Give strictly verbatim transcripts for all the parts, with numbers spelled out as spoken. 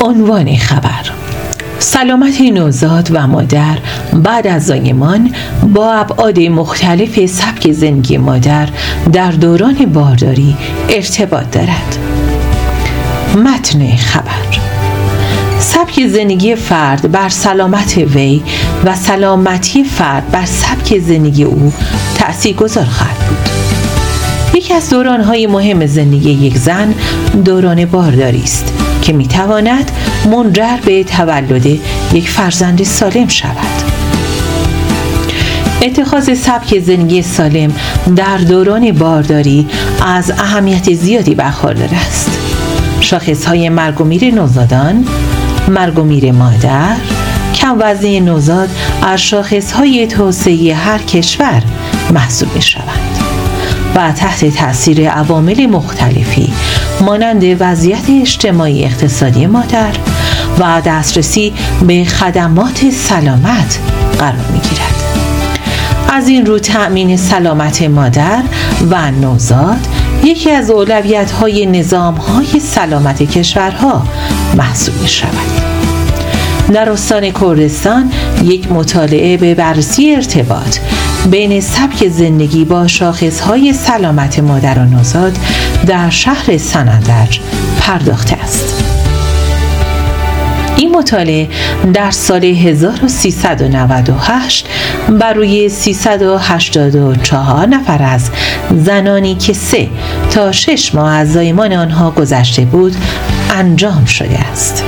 عنوان خبر: سلامت نوزاد و مادر بعد از زایمان با ابعاد مختلف سبک زندگی مادر در دوران بارداری ارتباط دارد. متن خبر: سبک زندگی فرد بر سلامت وی و سلامتی فرد بر سبک زندگی او تأثیرگذار خواهد بود. یکی از دوران‌های مهم زندگی یک زن دوران بارداری است که می‌تواند منجر به تولد یک فرزند سالم شود. اتخاذ سبک زندگی سالم در دوران بارداری از اهمیت زیادی برخوردار است. شاخص‌های مرگ و میر نوزادان، مرگ و میر مادر، کم وزنی نوزاد از شاخص‌های توسعه هر کشور محسوب می‌شوند و تحت تأثیر عوامل مختلفی مانند وضعیت اجتماعی اقتصادی مادر و دسترسی به خدمات سلامت قرار می‌گیرد. از این رو تأمین سلامت مادر و نوزاد یکی از اولویت‌های نظام‌های سلامت کشورها محسوب می‌شود. در استان کردستان یک مطالعه به بررسی ارتباط بین سبک زندگی با شاخص‌های سلامت مادر و نوزاد در شهر سنندج پرداخته است. این مطالعه در سال هزار و سیصد و نود و هشت بر روی سیصد و هشتاد و چهار نفر از زنانی که سه تا شش ماه از زایمان آنها گذشته بود انجام شده است.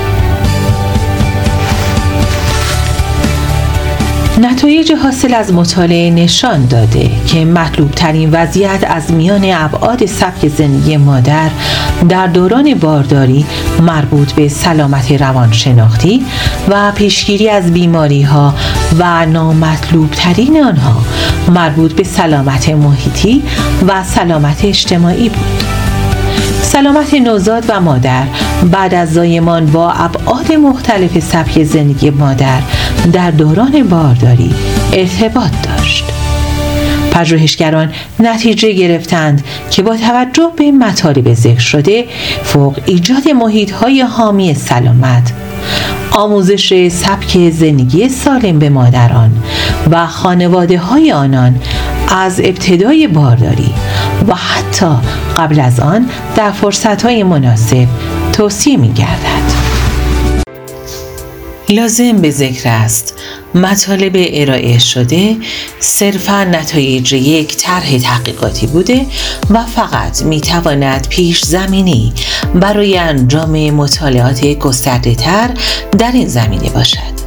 نتایج حاصل از مطالعه نشان داده که مطلوب ترین وضعیت از میان ابعاد سبک زندگی مادر در دوران بارداری مربوط به سلامت روانشناختی و پیشگیری از بیماری ها و نامطلوب ترین آنها مربوط به سلامت محیطی و سلامت اجتماعی بود. سلامت نوزاد و مادر بعد از زایمان با ابعاد مختلف سبک زندگی مادر در دوران بارداری ارتباط داشت. پژوهشگران نتیجه گرفتند که با توجه به مطالب ذکر شده، فوق ایجاد محیط‌های حامی سلامت، آموزش سبک زندگی سالم به مادران و خانواده‌های آنان از ابتدای بارداری و حتی قبل از آن در فرصت‌های مناسب توصیه می‌گردد. لازم به ذکر است مطالب ارائه شده صرفاً نتایج یک طرح تحقیقاتی بوده و فقط می‌تواند پیش زمینی برای انجام مطالعات گسترده‌تر در این زمینه باشد.